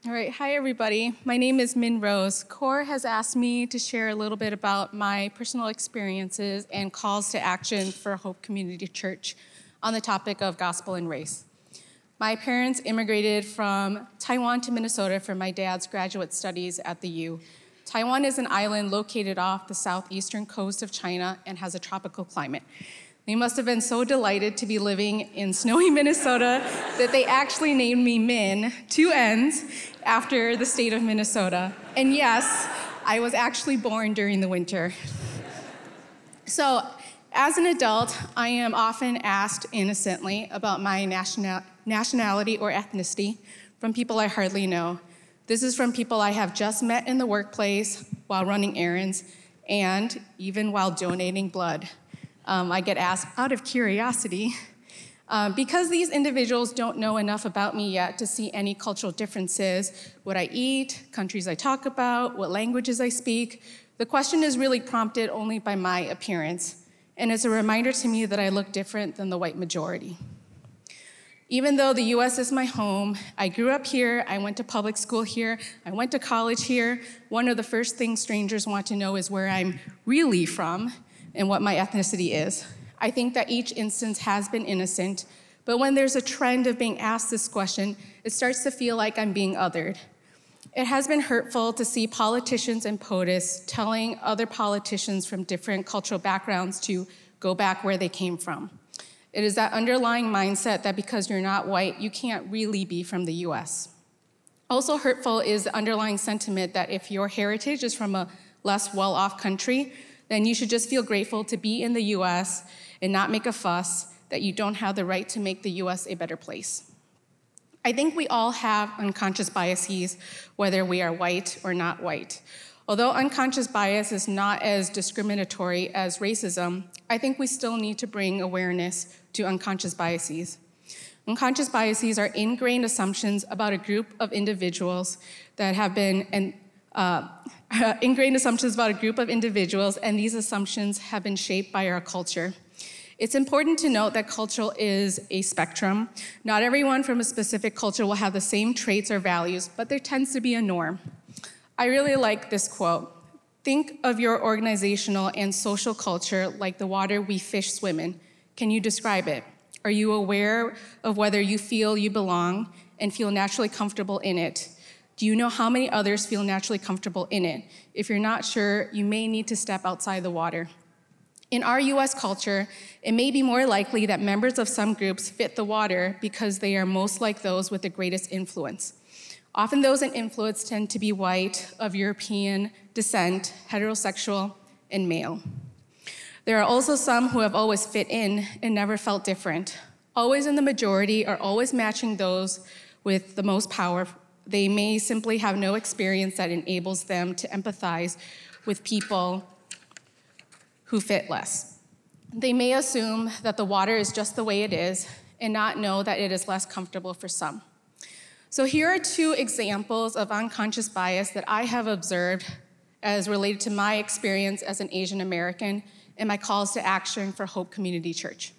All right, hi everybody. My name is Min Rose. CORE has asked me to share a little bit about my personal experiences and calls to action for Hope Community Church on the topic of gospel and race. My parents immigrated from Taiwan to Minnesota for my dad's graduate studies at the U. Taiwan is an island located off the southeastern coast of China and has a tropical climate. They must have been so delighted to be living in snowy Minnesota that they actually named me Min, 2 N's, after the state of Minnesota. And yes, I was actually born during the winter. So, as an adult, I am often asked innocently about my nationality or ethnicity from people I hardly know. This is from people I have just met in the workplace, while running errands, and even while donating blood. I get asked out of curiosity. Because these individuals don't know enough about me yet to see any cultural differences, what I eat, countries I talk about, what languages I speak, the question is really prompted only by my appearance. And it's a reminder to me that I look different than the white majority. Even though the US is my home, I grew up here, I went to public school here, I went to college here, one of the first things strangers want to know is where I'm really from and what my ethnicity is. I think that each instance has been innocent, but when there's a trend of being asked this question, it starts to feel like I'm being othered. It has been hurtful to see politicians and POTUS telling other politicians from different cultural backgrounds to go back where they came from. It is that underlying mindset that because you're not white, you can't really be from the US. Also hurtful is the underlying sentiment that if your heritage is from a less well-off country, then you should just feel grateful to be in the US and not make a fuss that you don't have the right to make the US a better place. I think we all have unconscious biases, whether we are white or not white. Although unconscious bias is not as discriminatory as racism, I think we still need to bring awareness to unconscious biases. Unconscious biases are ingrained assumptions about a group of individuals that have been ingrained assumptions about a group of individuals, and these assumptions have been shaped by our culture. It's important to note that culture is a spectrum. Not everyone from a specific culture will have the same traits or values, but there tends to be a norm. I really like this quote. Think of your organizational and social culture like the water we fish swim in. Can you describe it? Are you aware of whether you feel you belong and feel naturally comfortable in it? Do you know how many others feel naturally comfortable in it? If you're not sure, you may need to step outside the water. In our US culture, it may be more likely that members of some groups fit the water because they are most like those with the greatest influence. Often those in influence tend to be white, of European descent, heterosexual, and male. There are also some who have always fit in and never felt different. Always in the majority or always matching those with the most power. They may simply have no experience that enables them to empathize with people who fit less. They may assume that the water is just the way it is and not know that it is less comfortable for some. So here are 2 examples of unconscious bias that I have observed as related to my experience as an Asian American and my calls to action for Hope Community Church.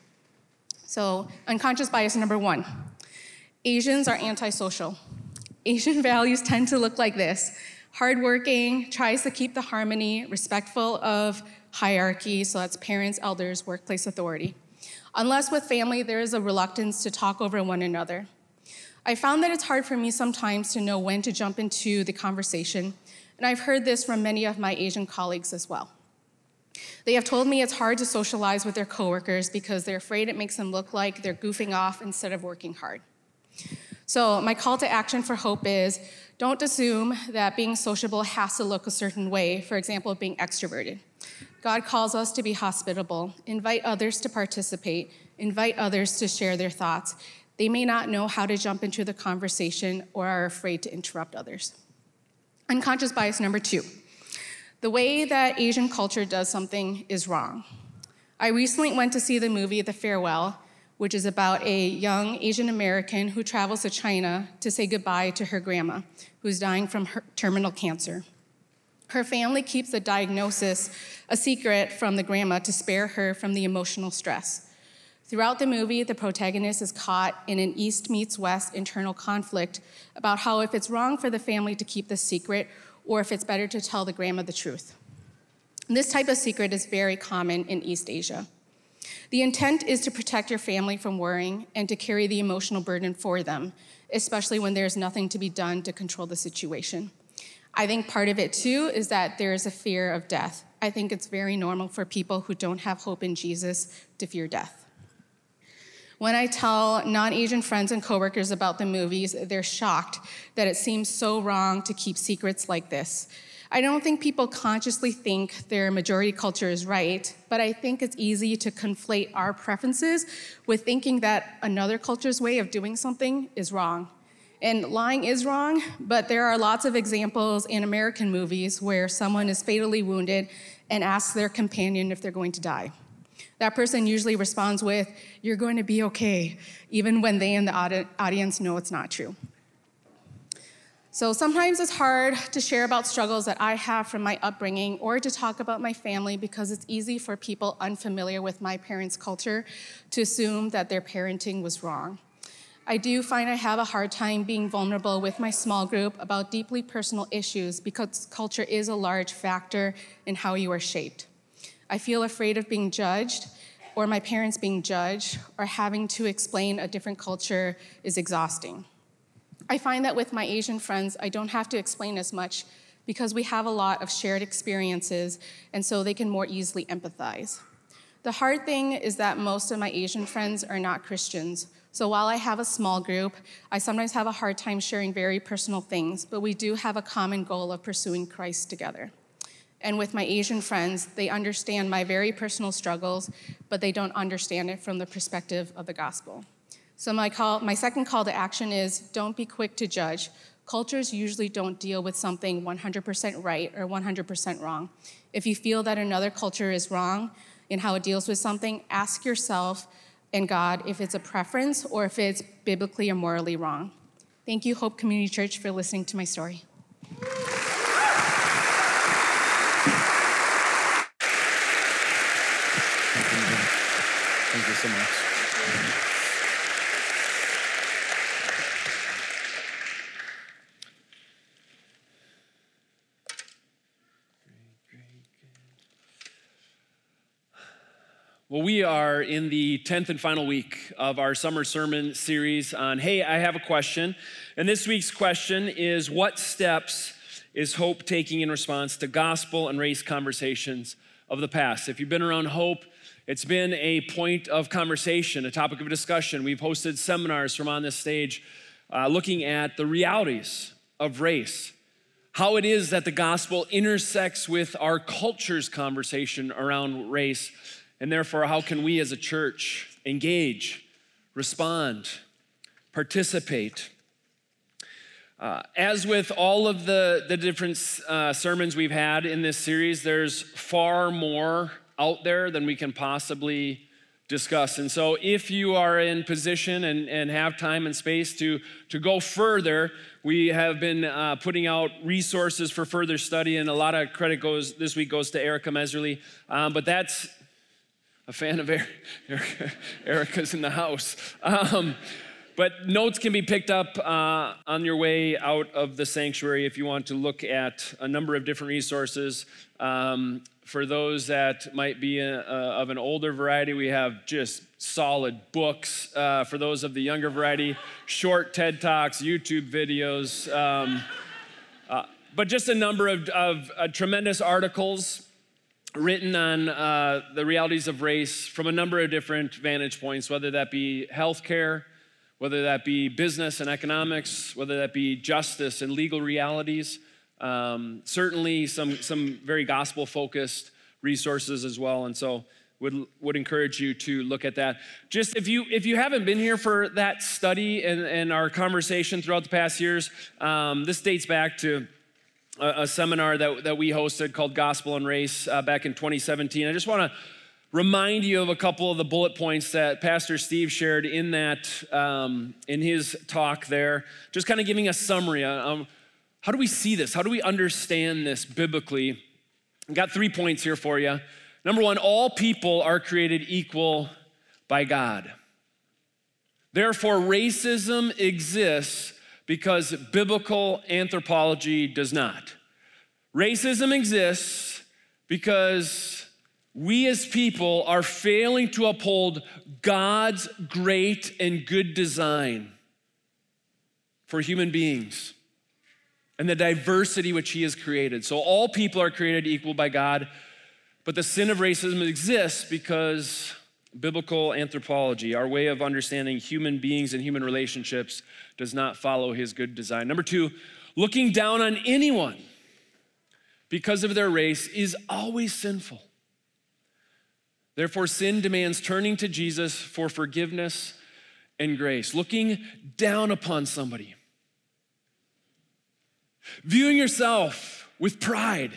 So unconscious bias number 1, Asians are antisocial. Asian values tend to look like this: hardworking, tries to keep the harmony, respectful of hierarchy, so that's parents, elders, workplace authority. Unless with family, there is a reluctance to talk over one another. I found that it's hard for me sometimes to know when to jump into the conversation, and I've heard this from many of my Asian colleagues as well. They have told me it's hard to socialize with their coworkers because they're afraid it makes them look like they're goofing off instead of working hard. So my call to action for Hope is, don't assume that being sociable has to look a certain way, for example, being extroverted. God calls us to be hospitable, invite others to participate, invite others to share their thoughts. They may not know how to jump into the conversation or are afraid to interrupt others. Unconscious bias number 2. The way that Asian culture does something is wrong. I recently went to see the movie The Farewell, which is about a young Asian American who travels to China to say goodbye to her grandma, who's dying from terminal cancer. Her family keeps the diagnosis a secret from the grandma to spare her from the emotional stress. Throughout the movie, the protagonist is caught in an East meets West internal conflict about how if it's wrong for the family to keep the secret or if it's better to tell the grandma the truth. This type of secret is very common in East Asia. The intent is to protect your family from worrying and to carry the emotional burden for them, especially when there's nothing to be done to control the situation. I think part of it too is that there is a fear of death. I think it's very normal for people who don't have hope in Jesus to fear death. When I tell non-Asian friends and coworkers about the movies, they're shocked that it seems so wrong to keep secrets like this. I don't think people consciously think their majority culture is right, but I think it's easy to conflate our preferences with thinking that another culture's way of doing something is wrong. And lying is wrong, but there are lots of examples in American movies where someone is fatally wounded and asks their companion if they're going to die. That person usually responds with, "You're going to be okay," even when they and the audience know it's not true. So sometimes it's hard to share about struggles that I have from my upbringing or to talk about my family because it's easy for people unfamiliar with my parents' culture to assume that their parenting was wrong. I do find I have a hard time being vulnerable with my small group about deeply personal issues because culture is a large factor in how you are shaped. I feel afraid of being judged or my parents being judged or having to explain a different culture is exhausting. I find that with my Asian friends, I don't have to explain as much because we have a lot of shared experiences, and so they can more easily empathize. The hard thing is that most of my Asian friends are not Christians, so while I have a small group, I sometimes have a hard time sharing very personal things, but we do have a common goal of pursuing Christ together. And with my Asian friends, they understand my very personal struggles, but they don't understand it from the perspective of the gospel. So my second call to action is don't be quick to judge. Cultures usually don't deal with something 100% right or 100% wrong. If you feel that another culture is wrong in how it deals with something, ask yourself and God if it's a preference or if it's biblically or morally wrong. Thank you, Hope Community Church, for listening to my story. Thank you so much. Well, we are in the 10th and final week of our summer sermon series on, Hey, I Have a Question. And this week's question is, what steps is Hope taking in response to gospel and race conversations of the past? If you've been around Hope, it's been a point of conversation, a topic of discussion. We've hosted seminars from on this stage looking at the realities of race, how it is that the gospel intersects with our culture's conversation around race, and therefore, how can we as a church engage, respond, participate? As with all of the different sermons we've had in this series, there's far more out there than we can possibly discuss. And so if you are in position and have time and space to go further, we have been putting out resources for further study, and a lot of credit this week goes to Erica Meserly. But that's a fan of Erica's in the house. But notes can be picked up on your way out of the sanctuary if you want to look at a number of different resources. For those that might be of an older variety, we have just solid books. For those of the younger variety, short TED Talks, YouTube videos, but just a number of tremendous articles written on the realities of race from a number of different vantage points, whether that be healthcare, whether that be business and economics, whether that be justice and legal realities. Certainly some very gospel-focused resources as well, and so would encourage you to look at that. Just if you haven't been here for that study and our conversation throughout the past years, this dates back to a seminar that we hosted called Gospel and Race back in 2017. I just want to remind you of a couple of the bullet points that Pastor Steve shared in that in his talk there, just kind of giving a summary. How do we see this? How do we understand this biblically? I've got 3 points here for you. Number one, all people are created equal by God. Therefore, racism exists because biblical anthropology does not. Racism exists because we as people are failing to uphold God's great and good design for human beings and the diversity which he has created. So all people are created equal by God, but the sin of racism exists because biblical anthropology, our way of understanding human beings and human relationships, does not follow his good design. Number two, looking down on anyone because of their race is always sinful. Therefore, sin demands turning to Jesus for forgiveness and grace. Looking down upon somebody. Viewing yourself with pride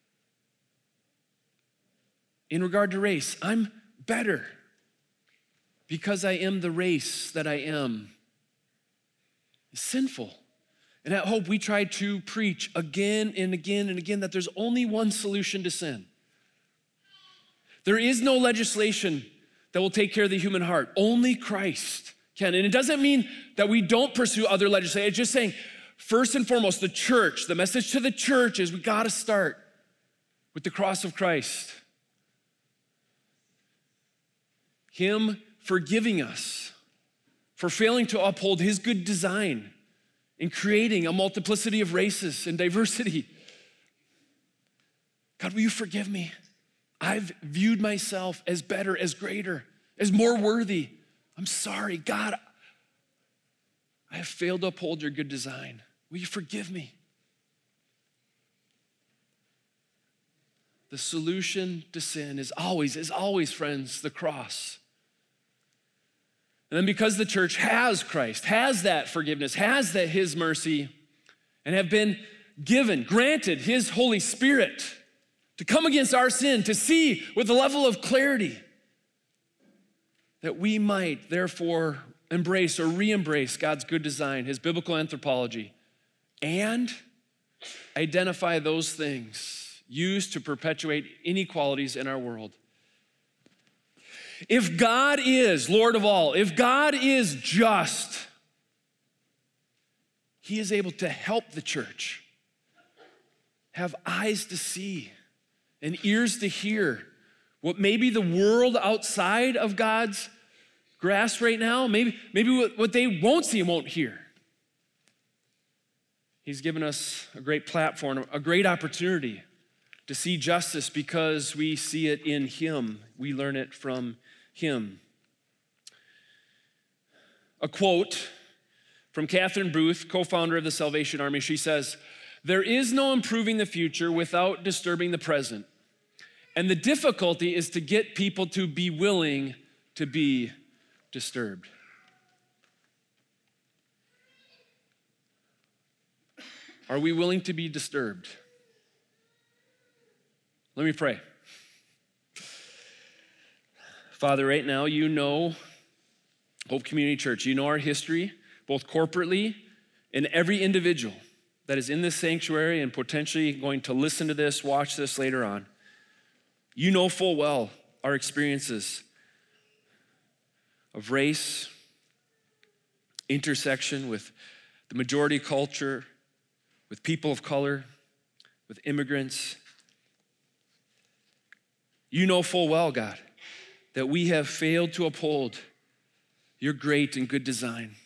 in regard to race. I'm better because I am the race that I am. It's sinful. And at Hope, we try to preach again and again and again that there's only one solution to sin. There is no legislation that will take care of the human heart. Only Christ can. And it doesn't mean that we don't pursue other legislation. It's just saying, first and foremost, the church, the message to the church is we gotta start with the cross of Christ. Him forgiving us for failing to uphold his good design in creating a multiplicity of races and diversity. God, will you forgive me? I've viewed myself as better, as greater, as more worthy. I'm sorry, God. I have failed to uphold your good design. Will you forgive me? The solution to sin is always, friends, the cross. And then because the church has Christ, has that forgiveness, has that his mercy, and have been granted his Holy Spirit to come against our sin, to see with a level of clarity that we might therefore embrace or re-embrace God's good design, his biblical anthropology, and identify those things used to perpetuate inequalities in our world. If God is Lord of all, if God is just, he is able to help the church have eyes to see and ears to hear what maybe the world outside of God's grasp right now, maybe what they won't see and won't hear. He's given us a great platform, a great opportunity to see justice because we see it in him. We learn it from him. A quote from Catherine Booth, co-founder of the Salvation Army. She says, "There is no improving the future without disturbing the present. And the difficulty is to get people to be willing to be disturbed." Are we willing to be disturbed? Let me pray. Father, right now, you know Hope Community Church. You know our history, both corporately and every individual that is in this sanctuary and potentially going to listen to this, watch this later on. You know full well our experiences of race, intersection with the majority culture, with people of color, with immigrants. You know full well, God, that we have failed to uphold your great and good design.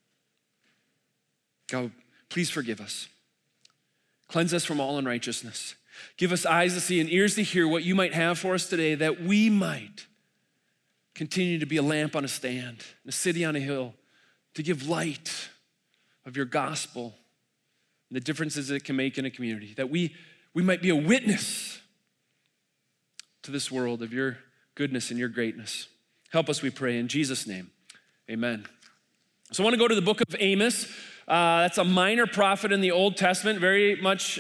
God, please forgive us. Cleanse us from all unrighteousness. Give us eyes to see and ears to hear what you might have for us today, that we might continue to be a lamp on a stand, a city on a hill, to give light of your gospel and the differences it can make in a community, that we might be a witness to this world of your goodness and your greatness. Help us, we pray, in Jesus' name, amen. So I want to go to the book of Amos. That's a minor prophet in the Old Testament, very much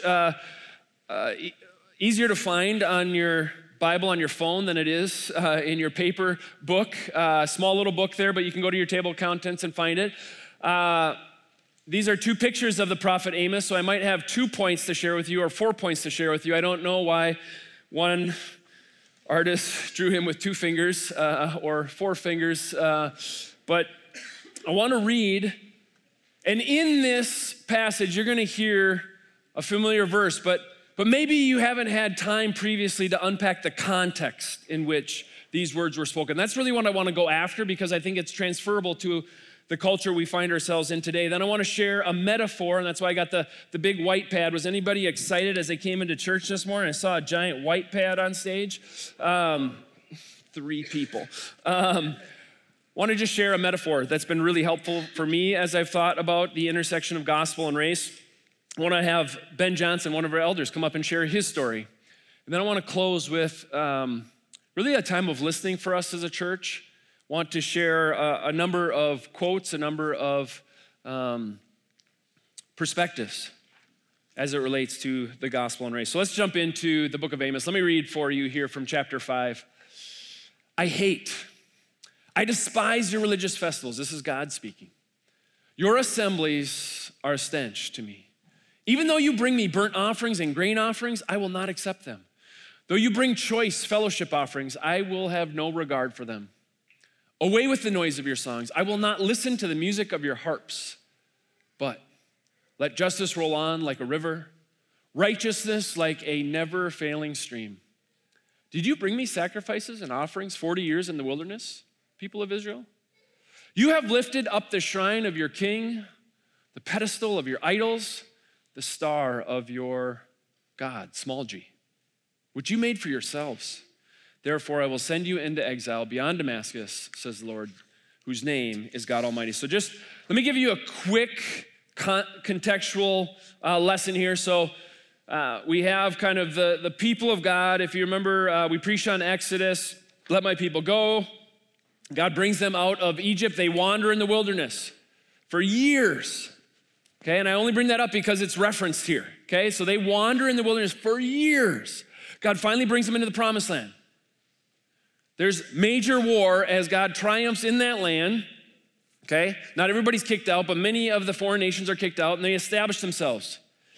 easier to find on your Bible on your phone than it is in your paper book. Small little book there, but you can go to your table of contents and find it. These are two pictures of the prophet Amos, so I might have 2 points to share with you or 4 points to share with you. I don't know why one Artists drew him with 2 fingers or 4 fingers. But I want to read, and in this passage, you're going to hear a familiar verse, but maybe you haven't had time previously to unpack the context in which these words were spoken. That's really what I want to go after because I think it's transferable to the culture we find ourselves in today. Then I want to share a metaphor, and that's why I got the big white pad. Was anybody excited as they came into church this morning? I saw a giant white pad on stage. 3 people. Want to just share a metaphor that's been really helpful for me as I've thought about the intersection of gospel and race. I want to have Ben Johnson, one of our elders, come up and share his story. And then I want to close with really a time of listening for us as a church. Want to share a number of quotes, a number of perspectives as it relates to the gospel and race. So let's jump into the book of Amos. Let me read for you here from chapter 5. I despise your religious festivals. This is God speaking. Your assemblies are a stench to me. Even though you bring me burnt offerings and grain offerings, I will not accept them. Though you bring choice fellowship offerings, I will have no regard for them. Away with the noise of your songs. I will not listen to the music of your harps. But let justice roll on like a river, righteousness like a never-failing stream. Did you bring me sacrifices and offerings 40 years in the wilderness, people of Israel? You have lifted up the shrine of your king, the pedestal of your idols, the star of your God, small g, which you made for yourselves. Therefore, I will send you into exile beyond Damascus, says the Lord, whose name is God Almighty. So just let me give you a quick contextual lesson here. So we have kind of the people of God. If you remember, we preached on Exodus, let my people go. God brings them out of Egypt. They wander in the wilderness for years. Okay, and I only bring that up because it's referenced here. Okay, so they wander in the wilderness for years. God finally brings them into the promised land. There's major war as God triumphs in that land. Okay, not everybody's kicked out, but many of the foreign nations are kicked out and they establish themselves.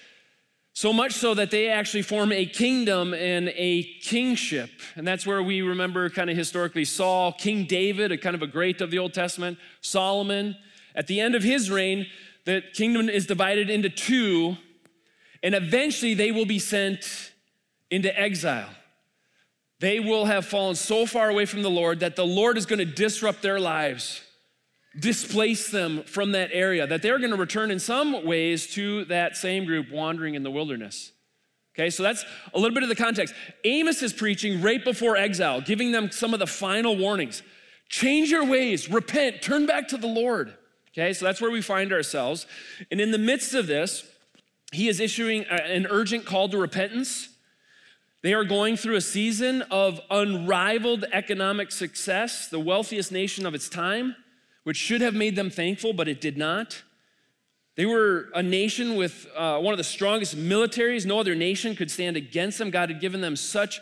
So much so that they actually form a kingdom and a kingship. And that's where we remember kind of historically Saul, King David, a kind of a great of the Old Testament, Solomon. At the end of his reign, the kingdom is divided into 2, and eventually they will be sent into exile. They will have fallen so far away from the Lord that the Lord is going to disrupt their lives, displace them from that area, that they're going to return in some ways to that same group wandering in the wilderness. Okay, so that's a little bit of the context. Amos is preaching right before exile, giving them some of the final warnings. Change your ways, repent, turn back to the Lord. Okay, so that's where we find ourselves. And in the midst of this, he is issuing an urgent call to repentance. They are going through a season of unrivaled economic success, the wealthiest nation of its time, which should have made them thankful, but it did not. They were a nation with one of the strongest militaries. No other nation could stand against them. God had given them such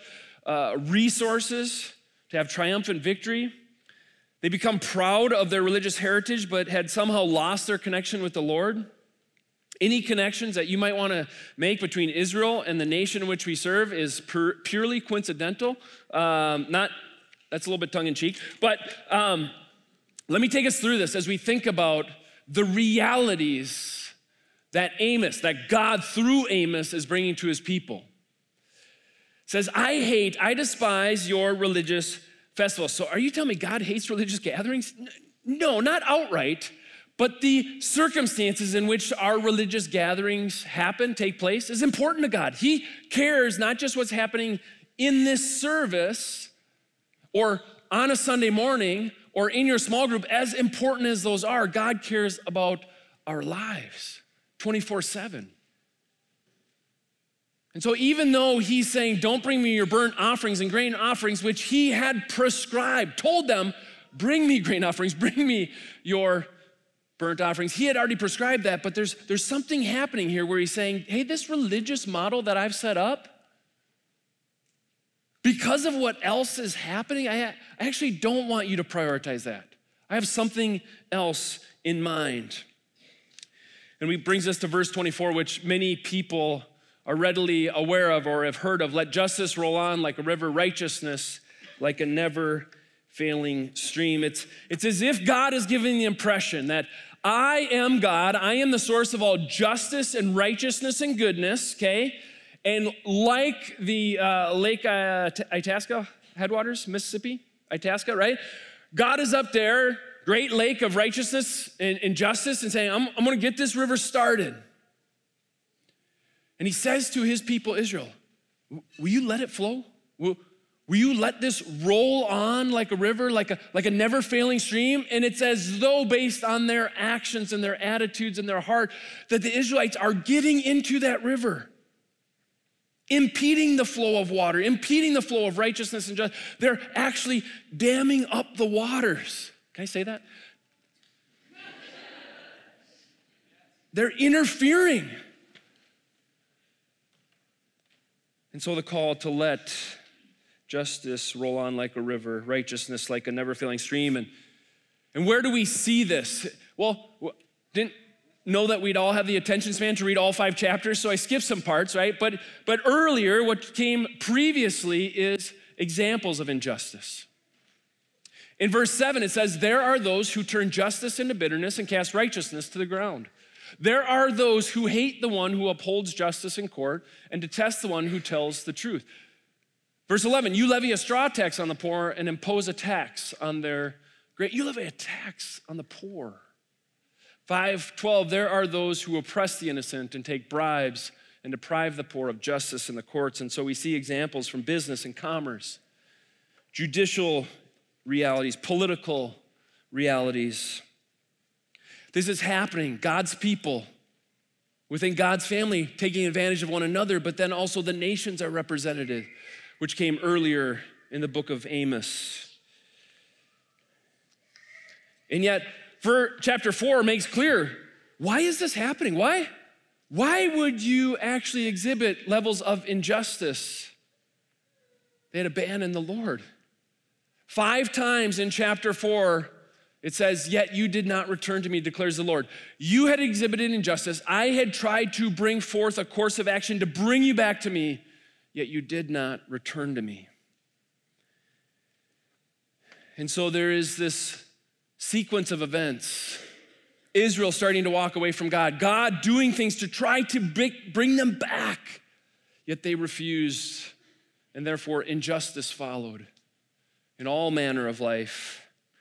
resources to have triumphant victory. They become proud of their religious heritage, but had somehow lost their connection with the Lord. Any connections that you might want to make between Israel and the nation in which we serve is purely coincidental. That's a little bit tongue-in-cheek, but let me take us through this as we think about the realities that God through Amos is bringing to his people. It says, I despise your religious festivals. So are you telling me God hates religious gatherings? No, not outright, but the circumstances in which our religious gatherings take place is important to God. He cares not just what's happening in this service or on a Sunday morning or in your small group, as important as those are, God cares about our lives 24/7. And so even though he's saying, don't bring me your burnt offerings and grain offerings, which he had prescribed, told them, bring me grain offerings, bring me your burnt offerings. He had already prescribed that, but there's something happening here where he's saying, hey, this religious model that I've set up, because of what else is happening, I actually don't want you to prioritize that. I have something else in mind. And it brings us to verse 24, which many people are readily aware of or have heard of. Let justice roll on like a river, righteousness like a never failing stream. It's as if God is giving the impression that I am God, I am the source of all justice and righteousness and goodness, okay? And like the Lake Itasca headwaters, Mississippi, Itasca, right? God is up there, great lake of righteousness and justice, and saying, I'm gonna get this river started. And he says to his people, Israel, will you let it flow? Will you let this roll on like a river, like a never failing stream? And it's as though based on their actions and their attitudes and their heart that the Israelites are getting into that river, impeding the flow of water, impeding the flow of righteousness and justice. They're actually damming up the waters. Can I say that? They're interfering. And so the call to let justice roll on like a river, righteousness like a never-failing stream. And where do we see this? Well, didn't know that we'd all have the attention span to read all 5 chapters, so I skipped some parts, right? But earlier, what came previously is examples of injustice. In verse 7, it says, there are those who turn justice into bitterness and cast righteousness to the ground. There are those who hate the one who upholds justice in court and detest the one who tells the truth. Verse 11, you levy a straw tax on the poor and impose a tax on their great. You levy a tax on the poor. 5:12, there are those who oppress the innocent and take bribes and deprive the poor of justice in the courts. And so we see examples from business and commerce, judicial realities, political realities. This is happening. God's people within God's family taking advantage of one another, but then also the nations are represented, which came earlier in the book of Amos. And yet, chapter 4 makes clear, why is this happening? Why would you actually exhibit levels of injustice? They had abandoned the Lord. 5 times in chapter 4, it says, yet you did not return to me, declares the Lord. You had exhibited injustice. I had tried to bring forth a course of action to bring you back to me, yet you did not return to me. And so there is this sequence of events. Israel starting to walk away from God. God doing things to try to bring them back, yet they refused, and therefore injustice followed in all manner of life.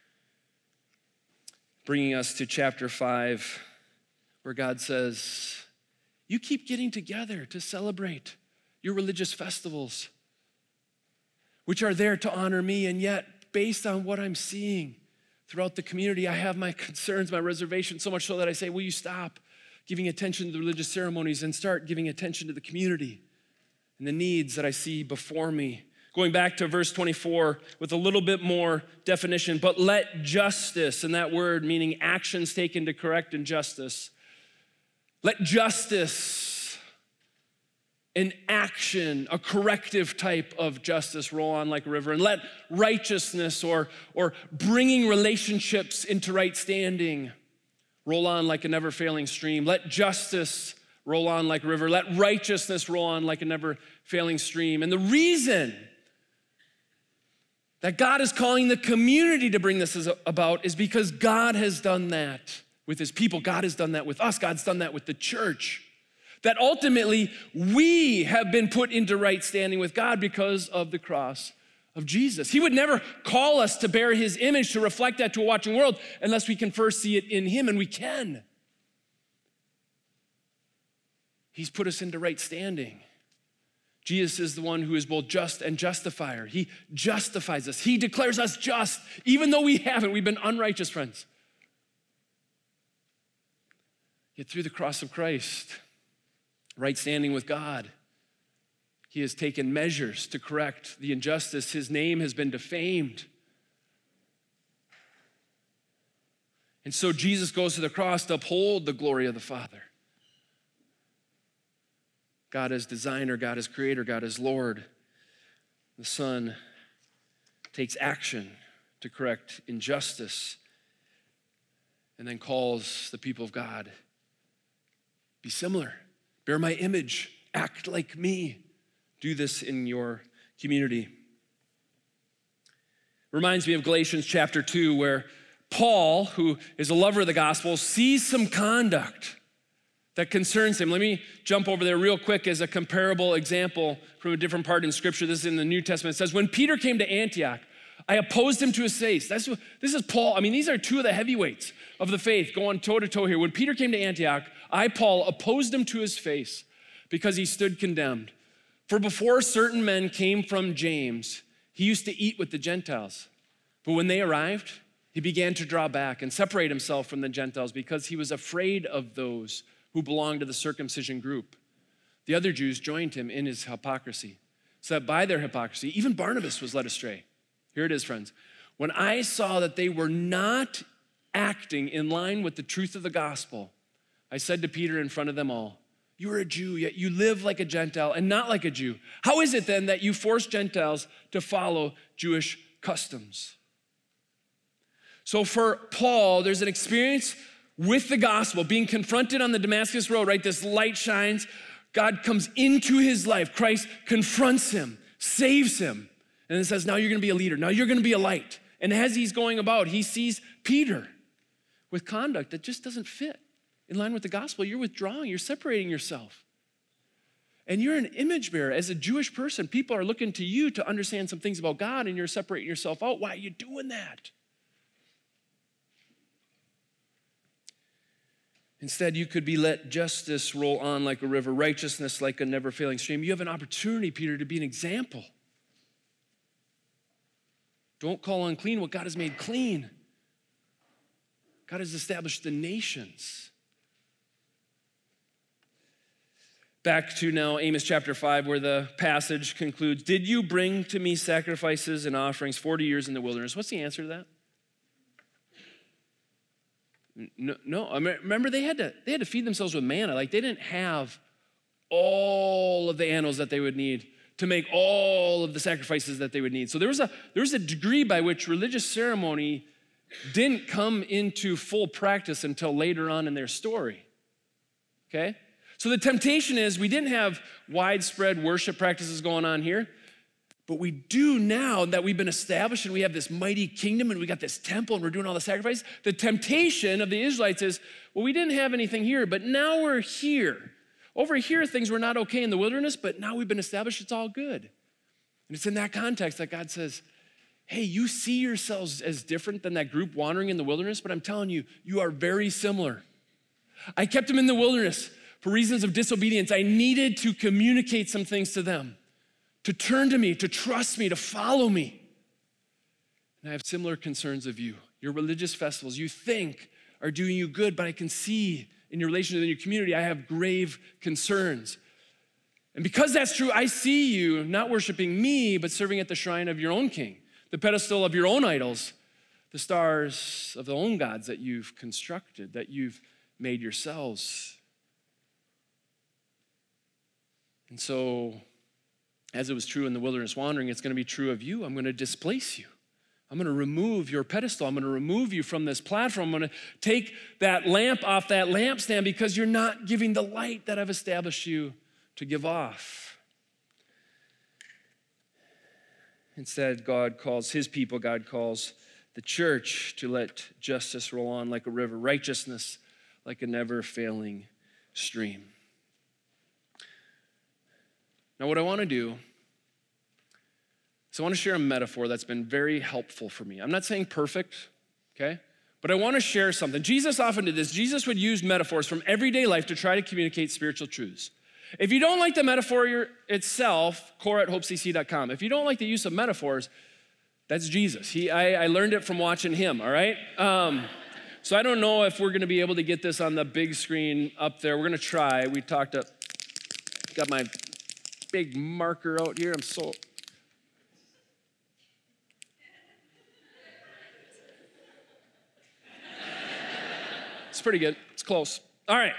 Bringing us to chapter 5, where God says, you keep getting together to celebrate your religious festivals, which are there to honor me, and yet, based on what I'm seeing throughout the community, I have my concerns, my reservations, so much so that I say, will you stop giving attention to the religious ceremonies and start giving attention to the community and the needs that I see before me? Going back to verse 24 with a little bit more definition, but let justice, and that word meaning actions taken to correct injustice, let justice, an action, a corrective type of justice roll on like a river, and let righteousness or bringing relationships into right standing roll on like a never failing stream. Let justice roll on like a river. Let righteousness roll on like a never failing stream. And the reason that God is calling the community to bring this about is because God has done that with his people. God has done that with us. God's done that with the church. That ultimately we have been put into right standing with God because of the cross of Jesus. He would never call us to bear his image, to reflect that to a watching world, unless we can first see it in him, and we can. He's put us into right standing. Jesus is the one who is both just and justifier. He justifies us. He declares us just, even though we haven't. We've been unrighteous, friends. Yet through the cross of Christ, right standing with God, he has taken measures to correct the injustice. His name has been defamed. And so Jesus goes to the cross to uphold the glory of the Father. God is designer, God is creator, God is Lord. The Son takes action to correct injustice and then calls the people of God, be similar, bear my image, Act like me. Do this in your community. Reminds me of Galatians chapter 2, where Paul, who is a lover of the gospel, sees some conduct that concerns him. Let me jump over there real quick as a comparable example from a different part in Scripture. This is in the New Testament. It says, when Peter came to Antioch, I opposed him to his face. This is Paul. I mean, these are two of the heavyweights of the faith going toe to toe here. When Peter came to Antioch, I, Paul, opposed him to his face because he stood condemned. For before certain men came from James, he used to eat with the Gentiles. But when they arrived, he began to draw back and separate himself from the Gentiles because he was afraid of those who belonged to the circumcision group. The other Jews joined him in his hypocrisy, so that by their hypocrisy, even Barnabas was led astray. Here it is, friends. When I saw that they were not acting in line with the truth of the gospel, I said to Peter in front of them all, you are a Jew, yet you live like a Gentile and not like a Jew. How is it then that you force Gentiles to follow Jewish customs? So for Paul, there's an experience with the gospel, being confronted on the Damascus road, right? This light shines. God comes into his life. Christ confronts him, saves him, and then says, now you're gonna be a leader. Now you're gonna be a light. And as he's going about, he sees Peter with conduct that just doesn't fit in line with the gospel. You're withdrawing, you're separating yourself. And you're an image bearer. As a Jewish person, people are looking to you to understand some things about God, and you're separating yourself out. Why are you doing that? Instead, you could be let justice roll on like a river, righteousness like a never-failing stream. You have an opportunity, Peter, to be an example. Don't call unclean what God has made clean. God has established the nations. Back to now Amos chapter 5, where the passage concludes. Did you bring to me sacrifices and offerings 40 years in the wilderness? What's the answer to that? No. I mean, remember, they had to feed themselves with manna. Like, they didn't have all of the animals that they would need to make all of the sacrifices that they would need. So there was a degree by which religious ceremony didn't come into full practice until later on in their story. Okay? So the temptation is we didn't have widespread worship practices going on here, but we do now that we've been established and we have this mighty kingdom and we got this temple and we're doing all the sacrifice. The temptation of the Israelites is, well, we didn't have anything here, but now we're here. Over here, things were not okay in the wilderness, but now we've been established, it's all good. And it's in that context that God says, hey, you see yourselves as different than that group wandering in the wilderness, but I'm telling you, you are very similar. I kept them in the wilderness for reasons of disobedience. I needed to communicate some things to them, to turn to me, to trust me, to follow me. And I have similar concerns of you. Your religious festivals, you think are doing you good, but I can see in your relationship in your community, I have grave concerns. And because that's true, I see you not worshiping me, but serving at the shrine of your own king, the pedestal of your own idols, the stars of the own gods that you've constructed, that you've made yourselves. And so, as it was true in the wilderness wandering, it's going to be true of you. I'm going to displace you. I'm going to remove your pedestal. I'm going to remove you from this platform. I'm going to take that lamp off that lampstand because you're not giving the light that I've established you to give off. Instead, God calls his people, God calls the church to let justice roll on like a river, righteousness like a never-failing stream. Now, what I want to do is I want to share a metaphor that's been very helpful for me. I'm not saying perfect, okay? But I want to share something. Jesus often did this. Jesus would use metaphors from everyday life to try to communicate spiritual truths. If you don't like the metaphor itself, core@hopecc.com. If you don't like the use of metaphors, that's Jesus. I learned it from watching him, all right? So I don't know if we're going to be able to get this on the big screen up there. We're going to try. Got my big marker out here. It's pretty good. It's close. All right.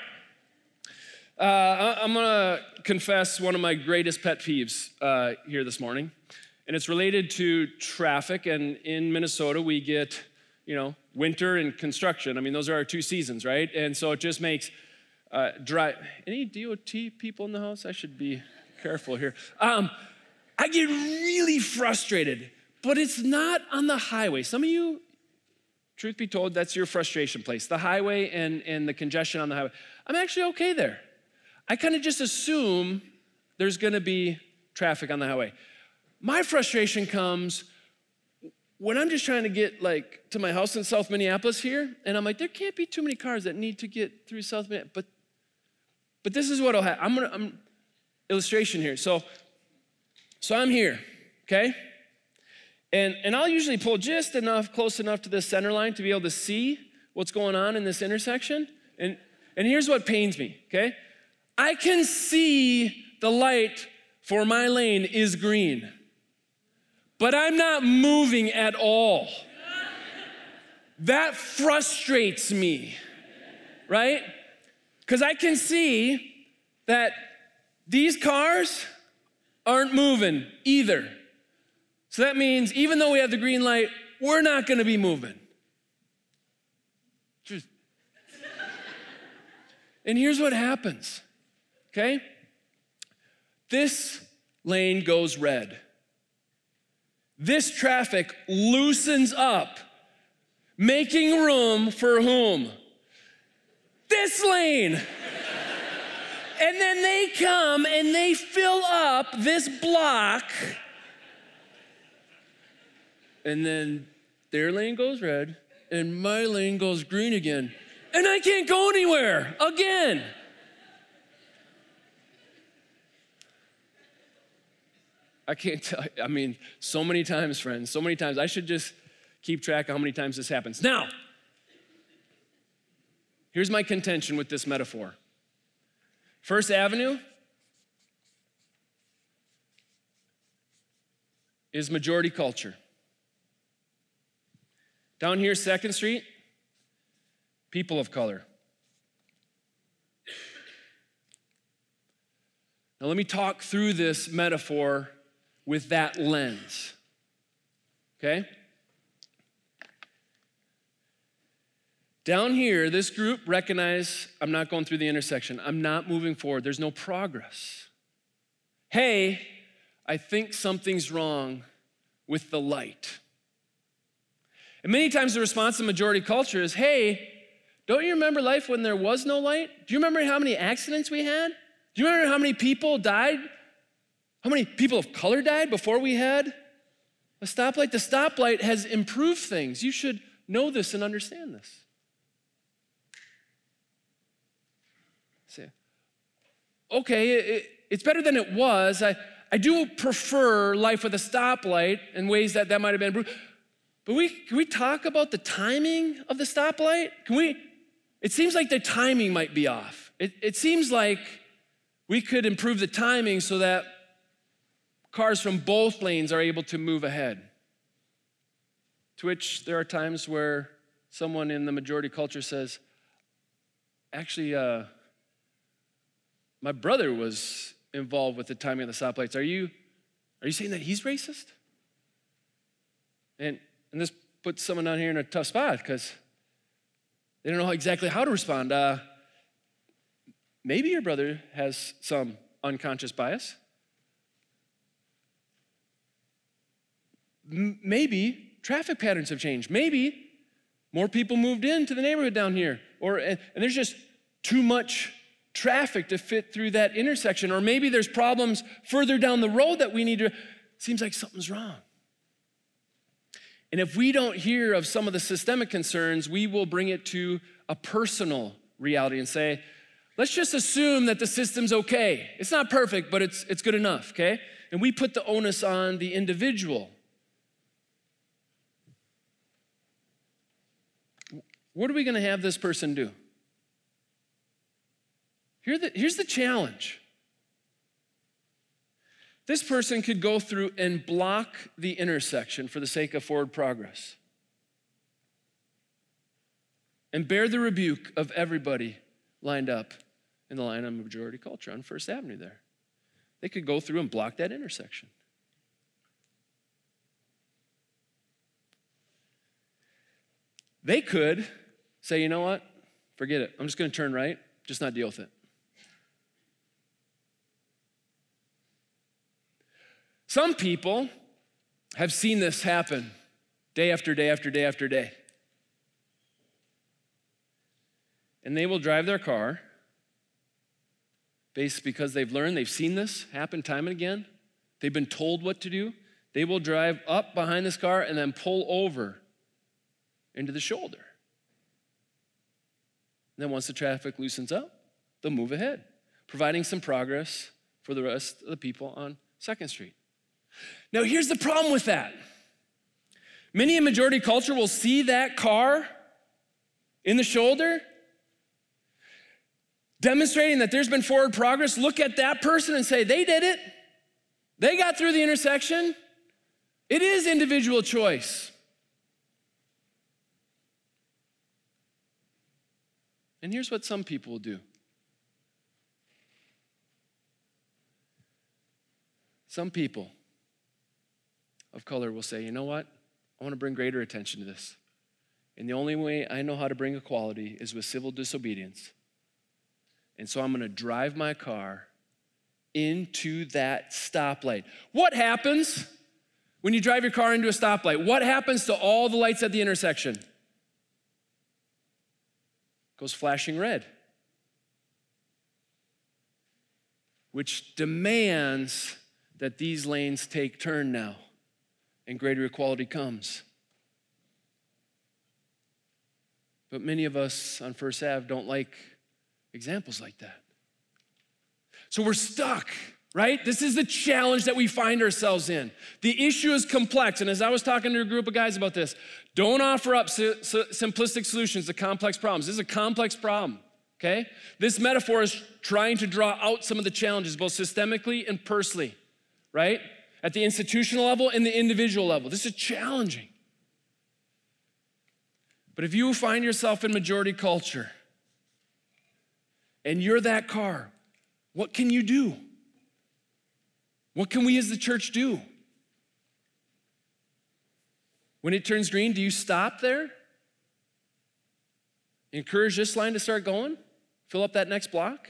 I'm going to confess one of my greatest pet peeves here this morning, and it's related to traffic. And in Minnesota, we get, winter and construction. I mean, those are our two seasons, right? And so it just makes drive. Any DOT people in the house? I should be careful here. I get really frustrated, but it's not on the highway. Some of you, truth be told, that's your frustration place, the highway and the congestion on the highway. I'm actually okay there. I kind of just assume there's gonna be traffic on the highway. My frustration comes when I'm just trying to get to my house in South Minneapolis here, and I'm like, there can't be too many cars that need to get through South Minneapolis. But this is what'll happen. I'm illustration here. So I'm here, okay? And I'll usually pull just close enough to the center line to be able to see what's going on in this intersection. And here's what pains me, okay? I can see the light for my lane is green, but I'm not moving at all. That frustrates me, right? Because I can see that these cars aren't moving either. So that means even though we have the green light, we're not gonna be moving. And here's what happens, okay? This lane goes red. This traffic loosens up, making room for whom? This lane. And then they come and they fill up this block. And then their lane goes red and my lane goes green again. And I can't go anywhere again. I can't tell you, I mean, so many times, friends, so many times. I should just keep track of how many times this happens. Now, here's my contention with this metaphor. First Avenue is majority culture. Down here, 2nd Street, people of color. Now let me talk through this metaphor with that lens, okay? Down here, this group recognize I'm not going through the intersection. I'm not moving forward. There's no progress. Hey, I think something's wrong with the light. And many times the response of majority culture is, hey, don't you remember life when there was no light? Do you remember how many accidents we had? Do you remember how many people died? How many people of color died before we had a stoplight? The stoplight has improved things. You should know this and understand this. Say, okay, it's better than it was. I do prefer life with a stoplight in ways that might have been improved. But can we talk about the timing of the stoplight? It seems like the timing might be off. It seems like we could improve the timing so that cars from both lanes are able to move ahead. To which there are times where someone in the majority culture says, actually, my brother was involved with the timing of the stoplights. Are you saying that he's racist? And this puts someone down here in a tough spot because they don't know exactly how to respond. Maybe your brother has some unconscious bias. Maybe traffic patterns have changed. Maybe more people moved into the neighborhood down here. And there's just too much traffic to fit through that intersection. Or maybe there's problems further down the road that we need to, seems like something's wrong. And if we don't hear of some of the systemic concerns, we will bring it to a personal reality and say, let's just assume that the system's okay. It's not perfect, but it's good enough, okay? And we put the onus on the individual. What are we gonna have this person do? Here's the challenge. This person could go through and block the intersection for the sake of forward progress and bear the rebuke of everybody lined up in the line of majority culture on 1st Avenue there. They could go through and block that intersection. They could say, you know what? Forget it. I'm just going to turn right just not deal with it. Some people have seen this happen day after day after day after day. And they will drive their car because they've learned, they've seen this happen time and again. They've been told what to do. They will drive up behind this car and then pull over into the shoulder. And then once the traffic loosens up, they'll move ahead, providing some progress for the rest of the people on 2nd Street. Now, here's the problem with that. Many in majority culture will see that car in the shoulder, demonstrating that there's been forward progress, look at that person and say, they did it. They got through the intersection. It is individual choice. And here's what some people will do. Some people of color will say, you know what? I want to bring greater attention to this. And the only way I know how to bring equality is with civil disobedience. And so I'm going to drive my car into that stoplight. What happens when you drive your car into a stoplight? What happens to all the lights at the intersection? It goes flashing red, which demands that these lanes take turn now and greater equality comes. But many of us on First Ave don't like examples like that. So we're stuck, right? This is the challenge that we find ourselves in. The issue is complex, and as I was talking to a group of guys about this, don't offer up simplistic solutions to complex problems. This is a complex problem, okay? This metaphor is trying to draw out some of the challenges, both systemically and personally, right? At the institutional level and the individual level. This is challenging. But if you find yourself in majority culture and you're that car, what can you do? What can we as the church do? When it turns green, do you stop there? Encourage this line to start going? Fill up that next block?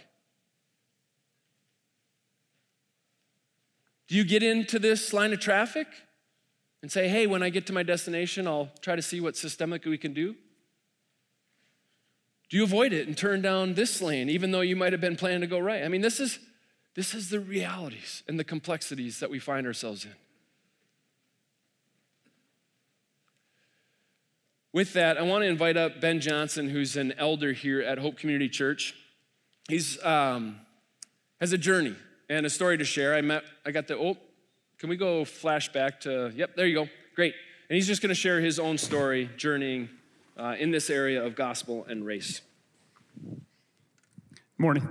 Do you get into this line of traffic and say, hey, when I get to my destination, I'll try to see what systemically we can do? Do you avoid it and turn down this lane, even though you might have been planning to go right? I mean, this is the realities and the complexities that we find ourselves in. With that, I want to invite up Ben Johnson, who's an elder here at Hope Community Church. He's has a journey and a story to share. Can we go flashback to, yep, there you go, great. And he's just gonna share his own story, journeying in this area of gospel and race. Morning.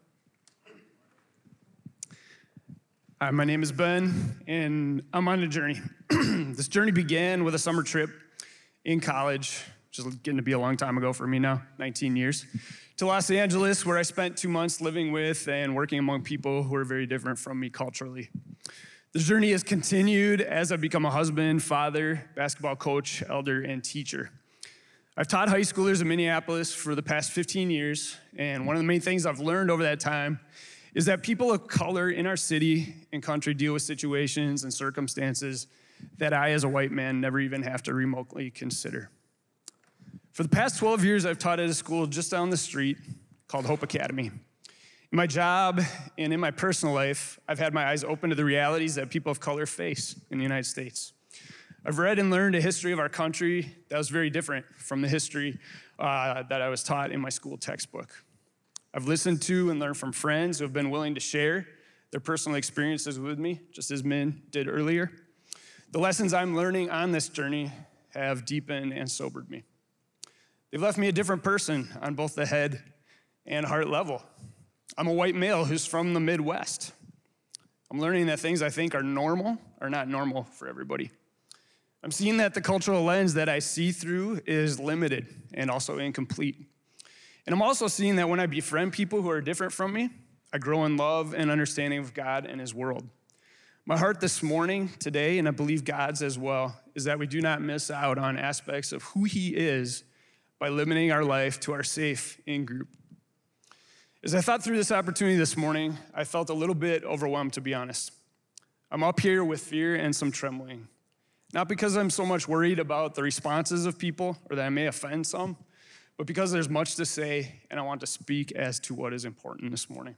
Hi, my name is Ben, and I'm on a journey. This journey began with a summer trip in college, which is getting to be a long time ago for me now, 19 years, to Los Angeles, where I spent 2 months living with and working among people who are very different from me culturally. The journey has continued as I've become a husband, father, basketball coach, elder, and teacher. I've taught high schoolers in Minneapolis for the past 15 years, and one of the main things I've learned over that time is that people of color in our city and country deal with situations and circumstances that I, as a white man, never even have to remotely consider. For the past 12 years, I've taught at a school just down the street called Hope Academy. In my job and in my personal life, I've had my eyes open to the realities that people of color face in the United States. I've read and learned a history of our country that was very different from the history that I was taught in my school textbook. I've listened to and learned from friends who have been willing to share their personal experiences with me, just as Min did earlier. The lessons I'm learning on this journey have deepened and sobered me. They've left me a different person on both the head and heart level. I'm a white male who's from the Midwest. I'm learning that things I think are normal are not normal for everybody. I'm seeing that the cultural lens that I see through is limited and also incomplete. And I'm also seeing that when I befriend people who are different from me, I grow in love and understanding of God and his world. My heart this morning, today, and I believe God's as well, is that we do not miss out on aspects of who he is by limiting our life to our safe in-group. As I thought through this opportunity this morning, I felt a little bit overwhelmed, to be honest. I'm up here with fear and some trembling. Not because I'm so much worried about the responses of people or that I may offend some, but because there's much to say and I want to speak as to what is important this morning.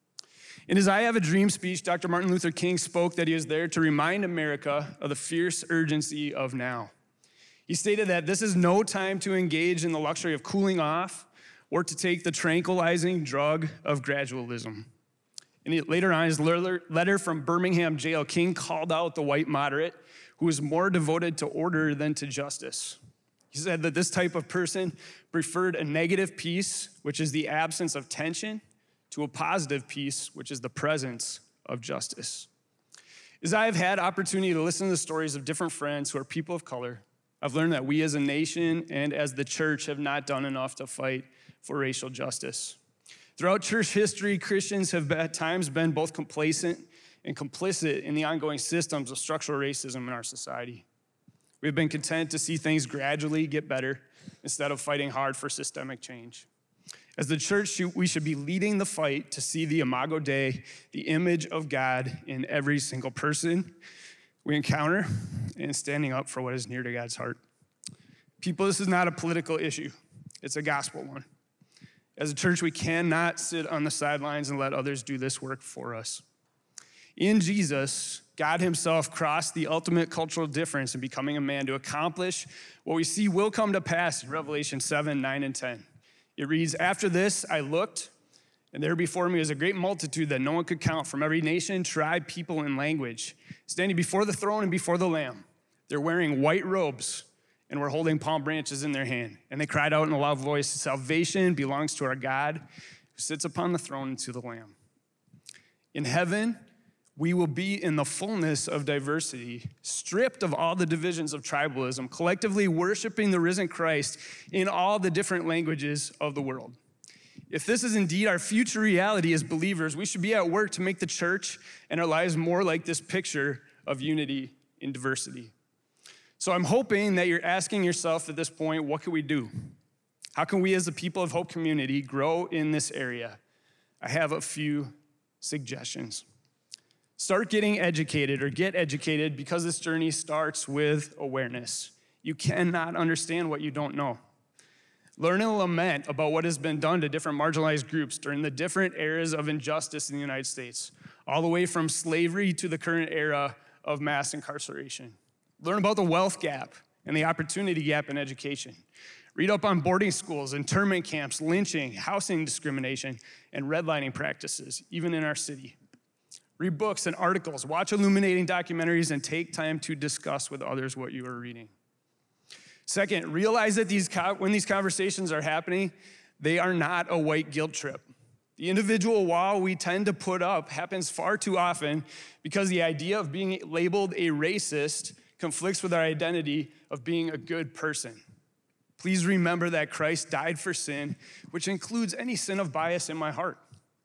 In his I Have a Dream speech, Dr. Martin Luther King spoke that he was there to remind America of the fierce urgency of now. He stated that this is no time to engage in the luxury of cooling off or to take the tranquilizing drug of gradualism. And later on, his letter from Birmingham jail, King called out the white moderate who was more devoted to order than to justice. He said that this type of person preferred a negative peace, which is the absence of tension, to a positive peace, which is the presence of justice. As I have had opportunity to listen to the stories of different friends who are people of color, I've learned that we as a nation and as the church have not done enough to fight for racial justice. Throughout church history, Christians have at times been both complacent and complicit in the ongoing systems of structural racism in our society. We've been content to see things gradually get better instead of fighting hard for systemic change. As the church, we should be leading the fight to see the Imago Dei, the image of God in every single person we encounter, and standing up for what is near to God's heart. People, this is not a political issue. It's a gospel one. As a church, we cannot sit on the sidelines and let others do this work for us. In Jesus, God himself crossed the ultimate cultural difference in becoming a man to accomplish what we see will come to pass in Revelation 7, 9, and 10. It reads, "After this I looked, and there before me was a great multitude that no one could count from every nation, tribe, people, and language, standing before the throne and before the Lamb. They're wearing white robes and were holding palm branches in their hand. And they cried out in a loud voice, 'Salvation belongs to our God who sits upon the throne and to the Lamb.'" In heaven, we will be in the fullness of diversity, stripped of all the divisions of tribalism, collectively worshiping the risen Christ in all the different languages of the world. If this is indeed our future reality as believers, we should be at work to make the church and our lives more like this picture of unity in diversity. So I'm hoping that you're asking yourself at this point, what can we do? How can we as the people of Hope Community grow in this area? I have a few suggestions. Start getting educated or get educated because this journey starts with awareness. You cannot understand what you don't know. Learn and lament about what has been done to different marginalized groups during the different eras of injustice in the United States, all the way from slavery to the current era of mass incarceration. Learn about the wealth gap and the opportunity gap in education. Read up on boarding schools, internment camps, lynching, housing discrimination, and redlining practices, even in our city. Read books and articles, watch illuminating documentaries, and take time to discuss with others what you are reading. Second, realize that when these conversations are happening, they are not a white guilt trip. The individual wall we tend to put up happens far too often because the idea of being labeled a racist conflicts with our identity of being a good person. Please remember that Christ died for sin, which includes any sin of bias in my heart.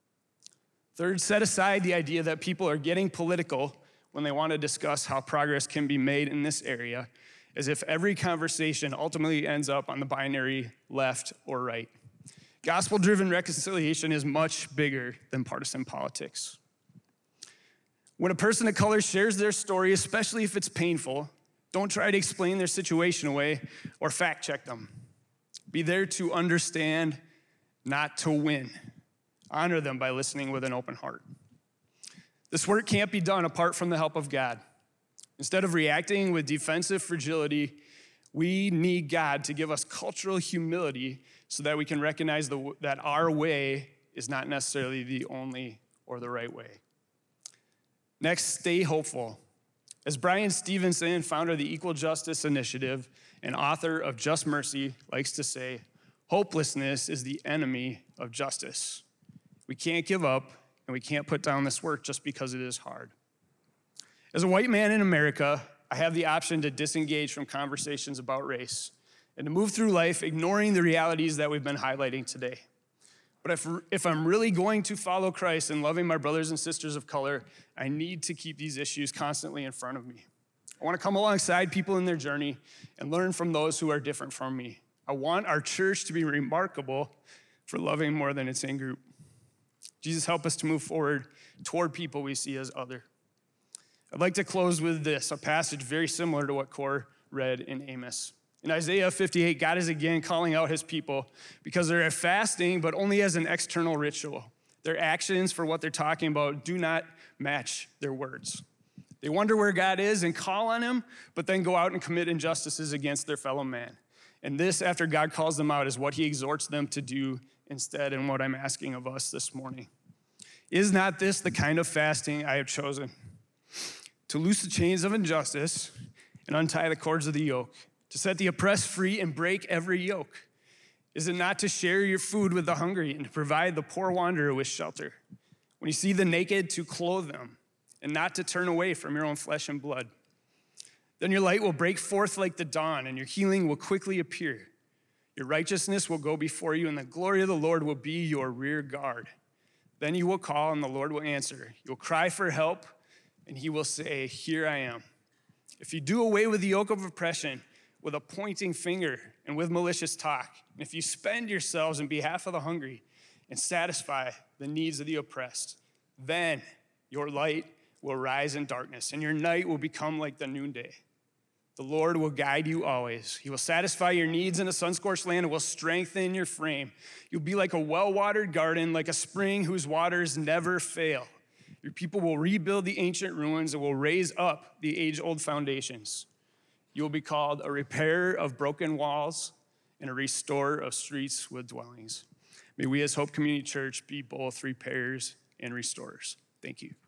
Third, set aside the idea that people are getting political when they want to discuss how progress can be made in this area, as if every conversation ultimately ends up on the binary left or right. Gospel-driven reconciliation is much bigger than partisan politics. When a person of color shares their story, especially if it's painful, don't try to explain their situation away or fact check them. Be there to understand, not to win. Honor them by listening with an open heart. This work can't be done apart from the help of God. Instead of reacting with defensive fragility, we need God to give us cultural humility so that we can recognize that our way is not necessarily the only or the right way. Next, stay hopeful. As Brian Stevenson, founder of the Equal Justice Initiative and author of Just Mercy, likes to say, hopelessness is the enemy of justice. We can't give up, and we can't put down this work just because it is hard. As a white man in America, I have the option to disengage from conversations about race and to move through life ignoring the realities that we've been highlighting today. But if I'm really going to follow Christ and loving my brothers and sisters of color, I need to keep these issues constantly in front of me. I want to come alongside people in their journey and learn from those who are different from me. I want our church to be remarkable for loving more than its in-group. Jesus, help us to move forward toward people we see as other. I'd like to close with this, a passage very similar to what Cor read in Amos. In Isaiah 58, God is again calling out his people because they're fasting, but only as an external ritual. Their actions for what they're talking about do not match their words. They wonder where God is and call on him, but then go out and commit injustices against their fellow man. And this, after God calls them out, is what he exhorts them to do instead, and what I'm asking of us this morning. Is not this the kind of fasting I have chosen? To loose the chains of injustice and untie the cords of the yoke, to set the oppressed free and break every yoke. Is it not to share your food with the hungry and to provide the poor wanderer with shelter? When you see the naked, to clothe them, and not to turn away from your own flesh and blood. Then your light will break forth like the dawn, and your healing will quickly appear. Your righteousness will go before you, and the glory of the Lord will be your rear guard. Then you will call, and the Lord will answer. You'll cry for help, and he will say, here I am. If you do away with the yoke of oppression, with a pointing finger and with malicious talk, and if you spend yourselves in behalf of the hungry and satisfy the needs of the oppressed, then your light will rise in darkness, and your night will become like the noonday. The Lord will guide you always. He will satisfy your needs in a sun-scorched land and will strengthen your frame. You'll be like a well-watered garden, like a spring whose waters never fail. Your people will rebuild the ancient ruins and will raise up the age-old foundations. You will be called a repairer of broken walls and a restorer of streets with dwellings. May we as Hope Community Church be both repairers and restorers. Thank you.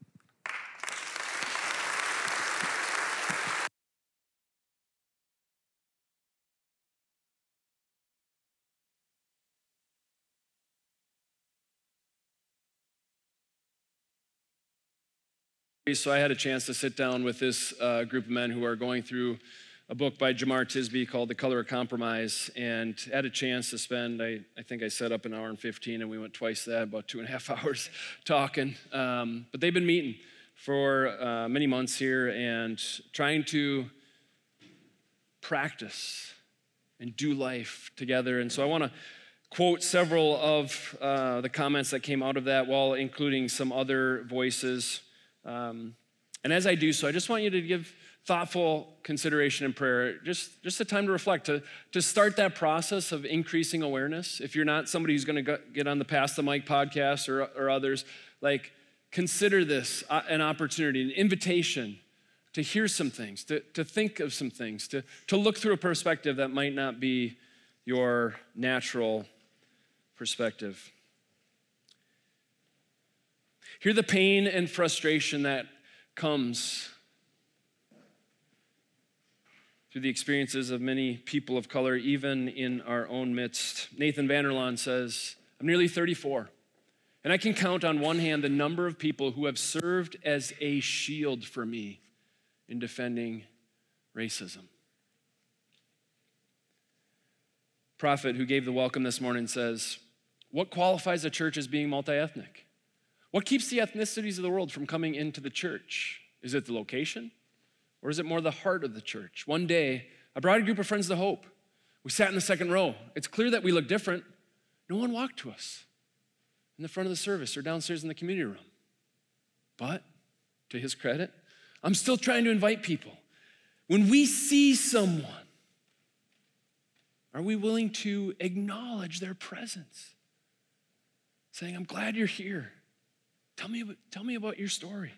So I had a chance to sit down with this group of men who are going through a book by Jemar Tisby called The Color of Compromise, and had a chance to spend, I think I set up an hour and 15, and we went twice that, about 2.5 hours talking. But they've been meeting for many months here and trying to practice and do life together. And so I want to quote several of the comments that came out of that while including some other voices. And as I do so, I just want you to give thoughtful consideration and prayer, just a time to reflect, to start that process of increasing awareness. If you're not somebody who's going to get on the Pass the Mic podcast or others, like, consider this an opportunity, an invitation to hear some things, to think of some things, to look through a perspective that might not be your natural perspective. Hear the pain and frustration that comes through the experiences of many people of color, even in our own midst. Nathan Vanderlaan says, I'm nearly 34, and I can count on one hand the number of people who have served as a shield for me in defending racism. Prophet, who gave the welcome this morning, says, what qualifies a church as being multi-ethnic? What keeps the ethnicities of the world from coming into the church? Is it the location? Or is it more the heart of the church? One day, I brought a group of friends to Hope. We sat in the second row. It's clear that we look different. No one walked to us in the front of the service or downstairs in the community room. But, to his credit, I'm still trying to invite people. When we see someone, are we willing to acknowledge their presence? Saying, I'm glad you're here. Tell me about your story.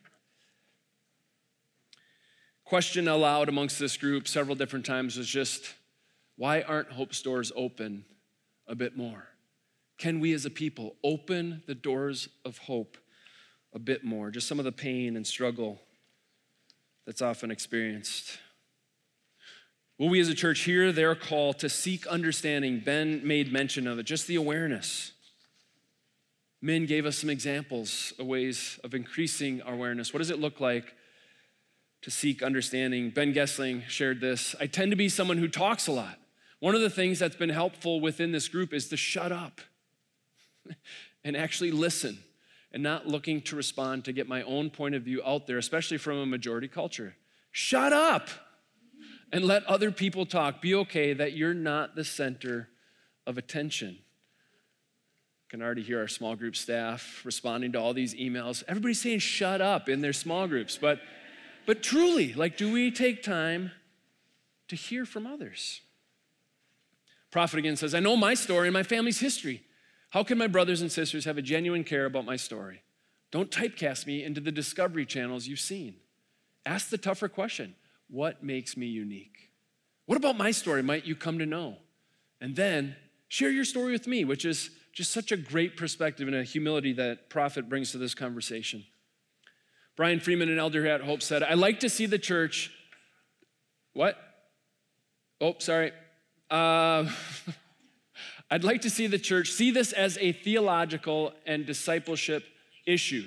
Question aloud amongst this group several different times was just, why aren't Hope stores open a bit more? Can we as a people open the doors of hope a bit more? Just some of the pain and struggle that's often experienced. Will we as a church hear their call to seek understanding? Ben made mention of it, just the awareness. Min gave us some examples of ways of increasing our awareness. What does it look like to seek understanding? Ben Gessling shared this. I tend to be someone who talks a lot. One of the things that's been helpful within this group is to shut up and actually listen and not looking to respond to get my own point of view out there, especially from a majority culture. Shut up and let other people talk. Be okay that you're not the center of attention. Can already hear our small group staff responding to all these emails. Everybody's saying shut up in their small groups. But truly, like, do we take time to hear from others? Prophet again says, I know my story and my family's history. How can my brothers and sisters have a genuine care about my story? Don't typecast me into the discovery channels you've seen. Ask the tougher question. What makes me unique? What about my story might you come to know? And then share your story with me, which is just such a great perspective and a humility that Prophet brings to this conversation. Brian Freeman, an elder here at Hope, said, I like to see the church, what? Oh, sorry. I'd like to see the church see this as a theological and discipleship issue.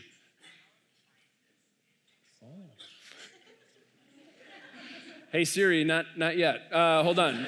Oh. Hey, Siri, not yet. Hold on.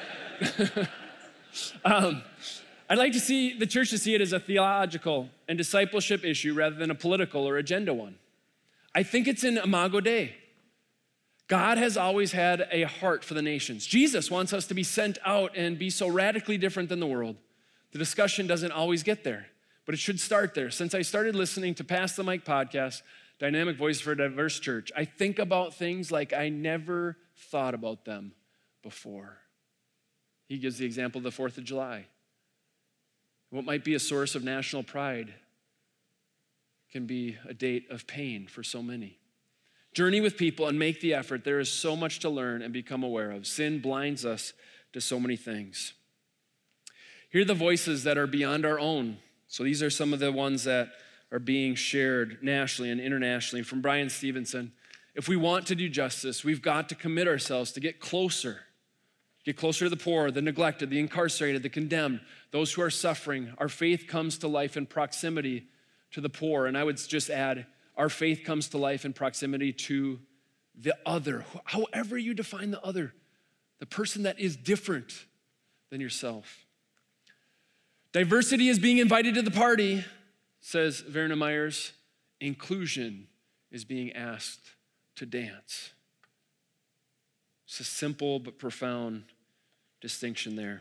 I'd like to see the church to see it as a theological and discipleship issue rather than a political or agenda one. I think it's in Imago Dei. God has always had a heart for the nations. Jesus wants us to be sent out and be so radically different than the world. The discussion doesn't always get there, but it should start there. Since I started listening to Pass the Mic podcast, Dynamic Voice for a Diverse Church, I think about things like I never thought about them before. He gives the example of the 4th of July. What might be a source of national pride can be a date of pain for so many. Journey with people and make the effort. There is so much to learn and become aware of. Sin blinds us to so many things. Hear the voices that are beyond our own. So these are some of the ones that are being shared nationally and internationally. From Brian Stevenson, if we want to do justice, we've got to commit ourselves to get closer to the poor, the neglected, the incarcerated, the condemned, those who are suffering. Our faith comes to life in proximity to the poor. And I would just add, our faith comes to life in proximity to the other, however you define the other, the person that is different than yourself. Diversity is being invited to the party, says Verna Myers. Inclusion is being asked to dance. It's a simple but profound distinction there.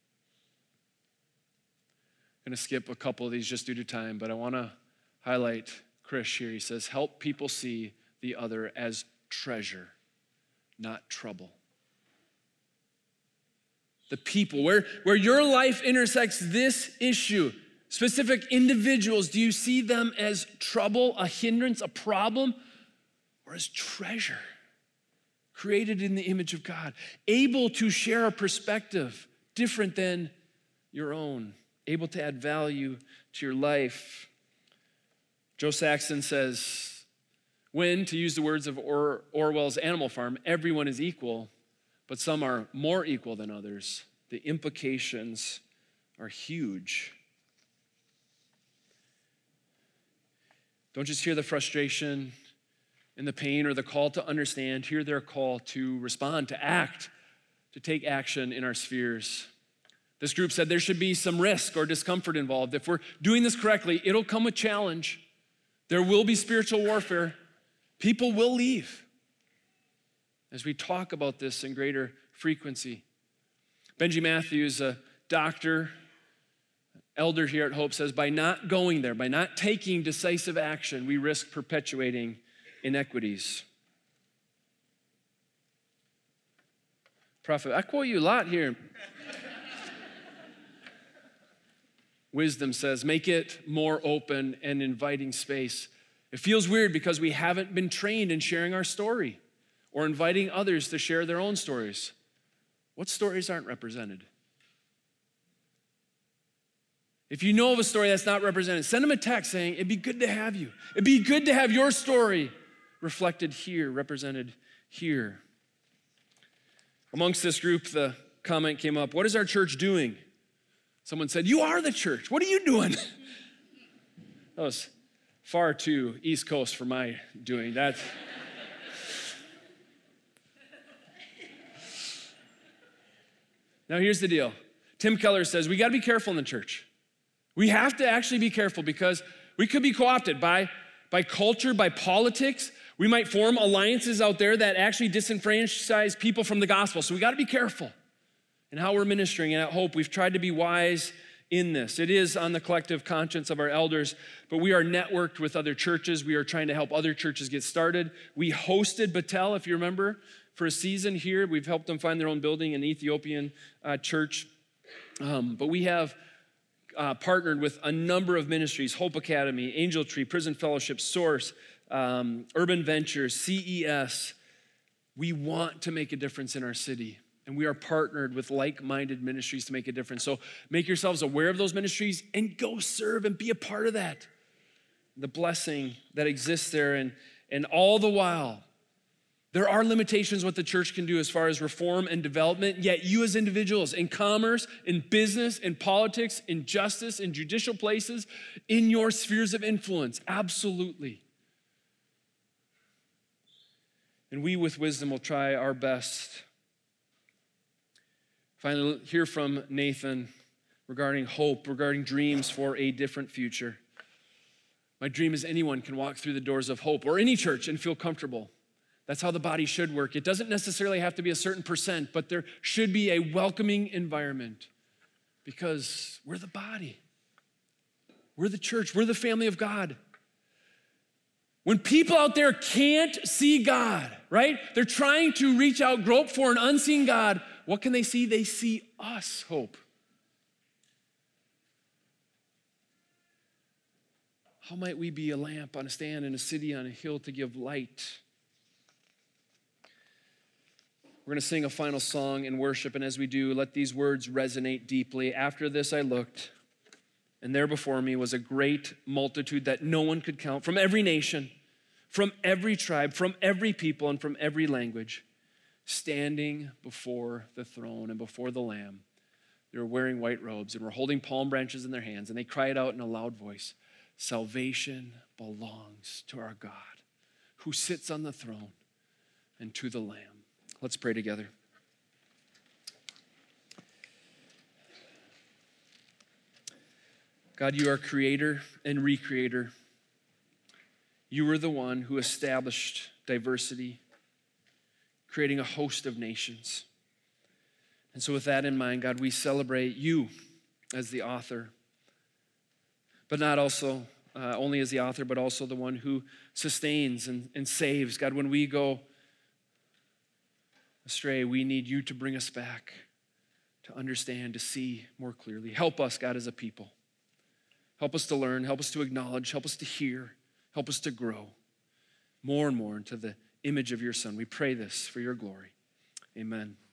I'm going to skip a couple of these just due to time, but I want to highlight Chris here. He says, help people see the other as treasure, not trouble. The people, where your life intersects this issue, specific individuals, do you see them as trouble, a hindrance, a problem, or as treasure? Created in the image of God, able to share a perspective different than your own, able to add value to your life. Joe Saxton says, when, to use the words of Orwell's Animal Farm, everyone is equal, but some are more equal than others, the implications are huge. Don't just hear the frustration and the pain or the call to understand. Hear their call to respond, to act, to take action in our spheres. This group said there should be some risk or discomfort involved. If we're doing this correctly, it'll come with challenge. There will be spiritual warfare. People will leave as we talk about this in greater frequency. Benji Matthews, a doctor, elder here at Hope, says, by not going there, by not taking decisive action, we risk perpetuating inequities. Prophet, I quote you a lot here. Wisdom says, make it more open and inviting space. It feels weird because we haven't been trained in sharing our story or inviting others to share their own stories. What stories aren't represented? If you know of a story that's not represented, send them a text saying, it'd be good to have you. It'd be good to have your story reflected here, represented here. Amongst this group, the comment came up, what is our church doing? Someone said, you are the church. What are you doing? That was far too East Coast for my doing. That. Now here's the deal. Tim Keller says, we gotta be careful in the church. We have to actually be careful because we could be co-opted by culture, by politics. We might form alliances out there that actually disenfranchise people from the gospel. So we gotta be careful in how we're ministering. And at Hope, we've tried to be wise in this. It is on the collective conscience of our elders, but we are networked with other churches. We are trying to help other churches get started. We hosted Batel, if you remember, for a season here. We've helped them find their own building, an Ethiopian church. But we have partnered with a number of ministries: Hope Academy, Angel Tree, Prison Fellowship, Source, Urban Ventures, CES. We want to make a difference in our city, and we are partnered with like-minded ministries to make a difference. So make yourselves aware of those ministries and go serve and be a part of that. The blessing that exists there, and all the while, there are limitations what the church can do as far as reform and development, yet you as individuals in commerce, in business, in politics, in justice, in judicial places, in your spheres of influence, absolutely. And we with wisdom will try our best. Finally, hear from Nathan regarding hope, regarding dreams for a different future. My dream is anyone can walk through the doors of Hope or any church and feel comfortable. That's how the body should work. It doesn't necessarily have to be a certain percent, but there should be a welcoming environment because we're the body. We're the church. We're the family of God. When people out there can't see God, right? They're trying to reach out, grope for an unseen God. What can they see? They see us, Hope. How might we be a lamp on a stand in a city on a hill to give light? We're going to sing a final song in worship, and as we do, let these words resonate deeply. After this I looked, and there before me was a great multitude that no one could count, from every nation, from every tribe, from every people, and from every language, standing before the throne and before the Lamb. They were wearing white robes and were holding palm branches in their hands, and they cried out in a loud voice, "Salvation belongs to our God, who sits on the throne, and to the Lamb." Let's pray together. God, you are creator and recreator. You were the one who established diversity, creating a host of nations. And so with that in mind, God, we celebrate you as the author, but not also only as the author, but also the one who sustains and saves. God, when we go astray, we need you to bring us back, to understand, to see more clearly. Help us, God, as a people. Help us to learn, help us to acknowledge, help us to hear, help us to grow more and more into the image of your Son. We pray this for your glory. Amen.